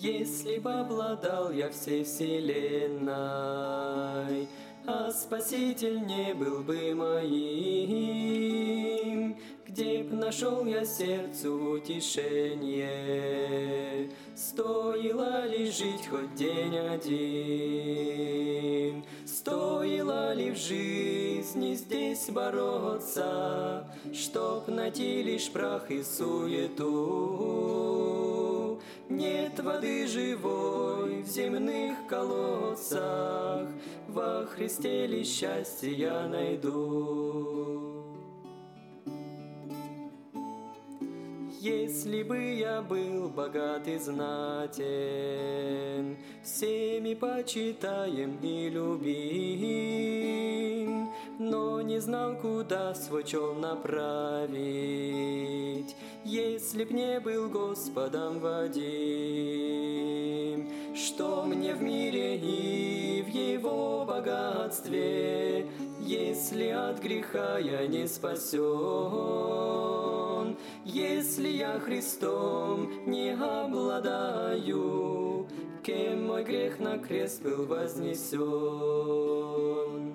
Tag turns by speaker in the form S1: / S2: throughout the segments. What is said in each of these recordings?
S1: Если б обладал я всей вселенной, а Спаситель не был бы моим, где б нашел я сердцу утешение, стоило ли жить хоть день один, стоило ли в жизни здесь бороться, чтоб найти лишь прах и суету. Нет воды живой в земных колодцах, во Христе ли счастье я найду? Если бы я был богат и знатен, всеми почитаем и любим, но не знал, куда свой чел направить, если б не был Господом водим. Что мне в мире и в его богатстве, если от греха я не спасен? Если я Христом не обладаю, кем мой грех на крест был вознесен?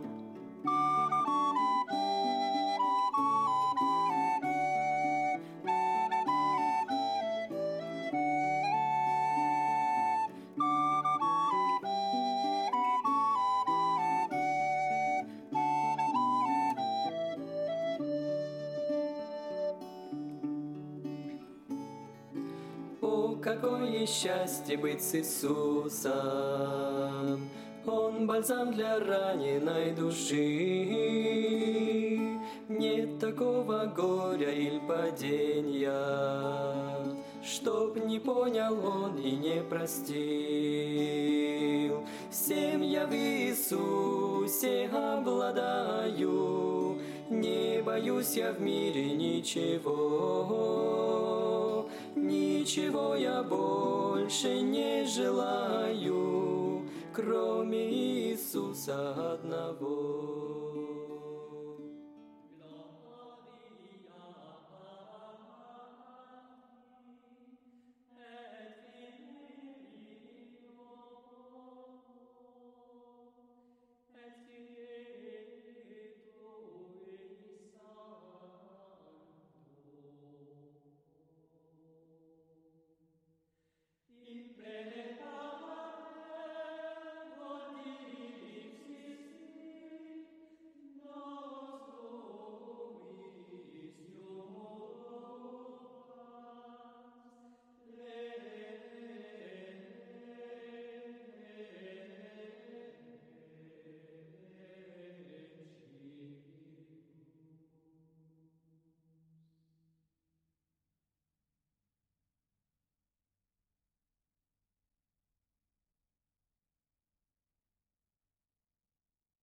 S1: О, какое счастье быть с Иисусом! Он бальзам для раненой души. Нет такого горя или падения, чтоб не понял он и не простил. Всем я в Иисусе обладаю, не боюсь я в мире ничего. Ничего я больше не желаю, кроме Иисуса одного.